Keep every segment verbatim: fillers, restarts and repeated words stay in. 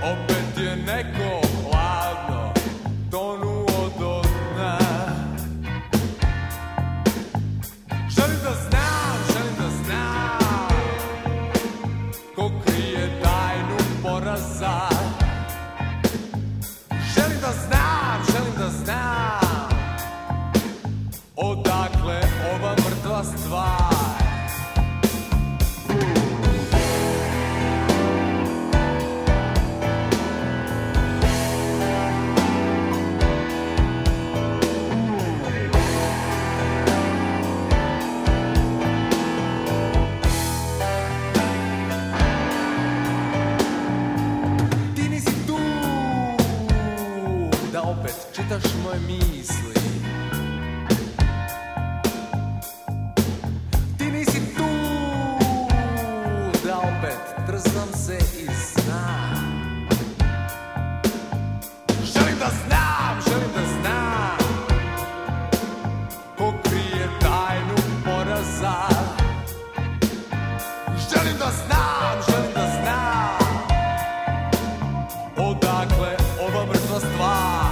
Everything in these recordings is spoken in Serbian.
opet je neko hladno tonuo do dna. Želim da znam, želim da znam ko krije tajnu poraza. Želim da znam, želim da znam odakle ova mrtva stvar. Čitaš moje misli. Ti nisi tu da opet trzam se iz sna. Želim da znam, želim da znam ko krije tajnu poraza. Želim da znam, želim da znam odakle ova mrtva stvar.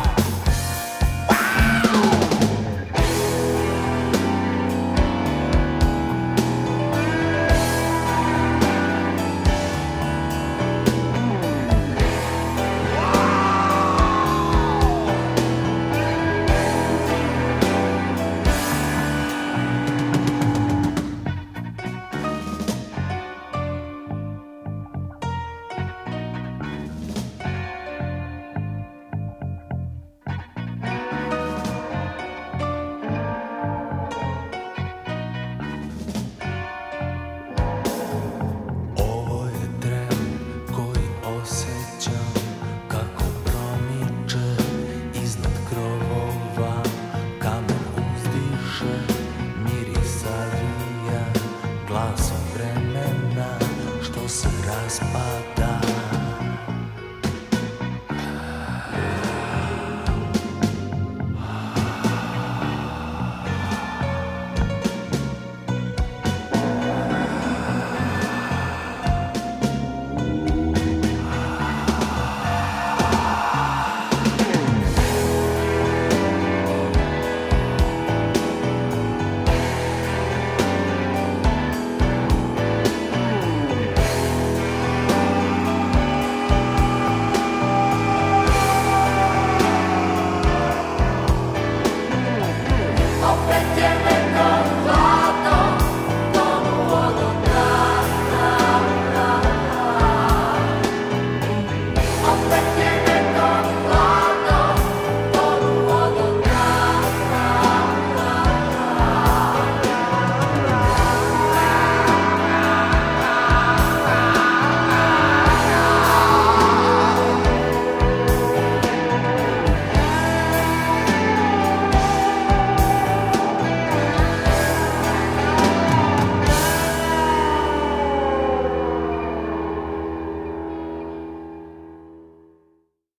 Opet je